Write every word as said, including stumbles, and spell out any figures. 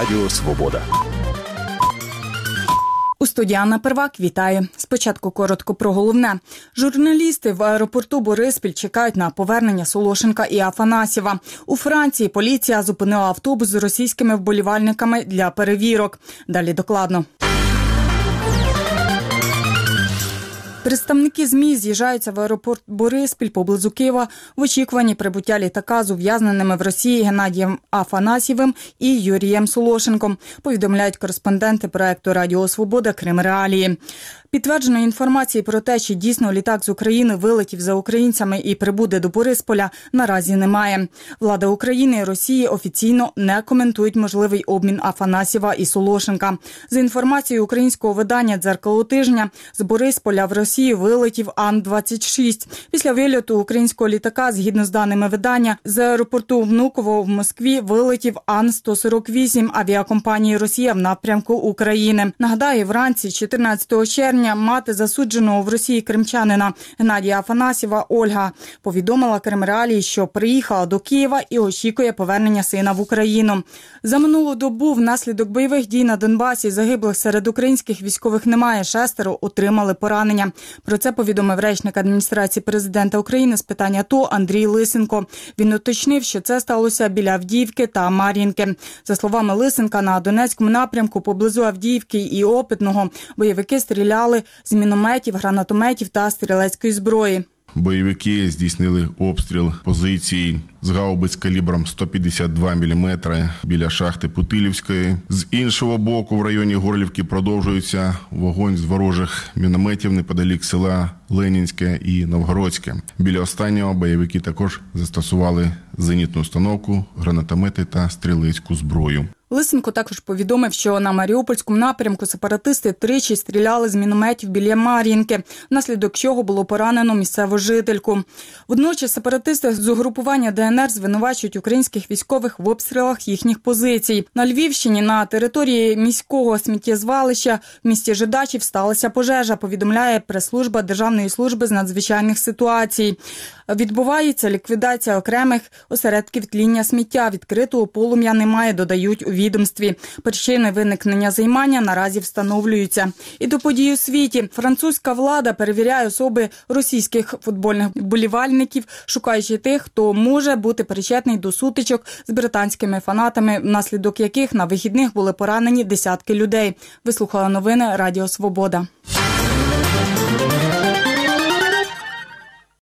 Радіо Свобода. У студії Анна Первак вітає. Спочатку коротко про головне. Журналісти в аеропорту Бориспіль чекають на повернення Солошенка і Афанасьєва. У Франції поліція зупинила автобус з російськими вболівальниками для перевірок. Далі докладно. Представники ЗМІ з'їжджаються в аеропорт Бориспіль поблизу Києва в очікуванні прибуття літака з ув'язненими в Росії Геннадієм Афанасьєвим і Юрієм Солошенком, повідомляють кореспонденти проекту Радіо Свобода «Крим Реалії». Підтвердженої інформації про те, чи дійсно літак з України вилетів за українцями і прибуде до Борисполя, наразі немає. Влада України і Росії офіційно не коментують можливий обмін Афанасьєва і Солошенка. За інформацією українського видання «Дзеркало тижня», з Борисполя в Росію вилетів Ан двадцять шість. Після вильоту українського літака, згідно з даними видання, з аеропорту Внуково в Москві вилетів Ан сто сорок вісім авіакомпанії «Росія» в напрямку України. Нагадаю, вранці чотирнадцятого червня мати засудженого в Росії кримчанина Геннадія Афанасьєва Ольга повідомила Крим Реалії, що приїхала до Києва і очікує повернення сина в Україну. За минулу добу внаслідок бойових дій на Донбасі загиблих серед українських військових немає, шестеро отримали поранення. Про це повідомив речник адміністрації президента України з питань АТО Андрій Лисенко. Він уточнив, що це сталося біля Авдіївки та Мар'їнки. За словами Лисенка, на Донецькому напрямку поблизу Авдіївки і Опитного бойовики стріляли з мінометів, гранатометів та стрілецької зброї. Бойовики здійснили обстріл позицій з гаубиць калібром сто п'ятдесят два міліметри біля шахти Путилівської. З іншого боку, в районі Горлівки продовжується вогонь з ворожих мінометів неподалік села Ленінське і Новгородське. Біля останнього бойовики також застосували зенітну установку, гранатомети та стрілецьку зброю. Лисенко також повідомив, що на Маріупольському напрямку сепаратисти тричі стріляли з мінометів біля Мар'їнки, внаслідок чого було поранено місцеву жительку. Водночас сепаратисти з угрупування ДНР звинувачують українських військових в обстрілах їхніх позицій. На Львівщині на території міського сміттєзвалища в місті Жидачів сталася пожежа, повідомляє прес-служба Державної служби з надзвичайних ситуацій. Відбувається ліквідація окремих осередків тління сміття. Відкритого полум'я немає, додають у відомстві. Причини виникнення займання наразі встановлюються. І до подій у світі. Французька влада перевіряє особи російських футбольних вболівальників, шукаючи тих, хто може бути причетний до сутичок з британськими фанатами, внаслідок яких на вихідних були поранені десятки людей. Ви слухали новини Радіо Свобода.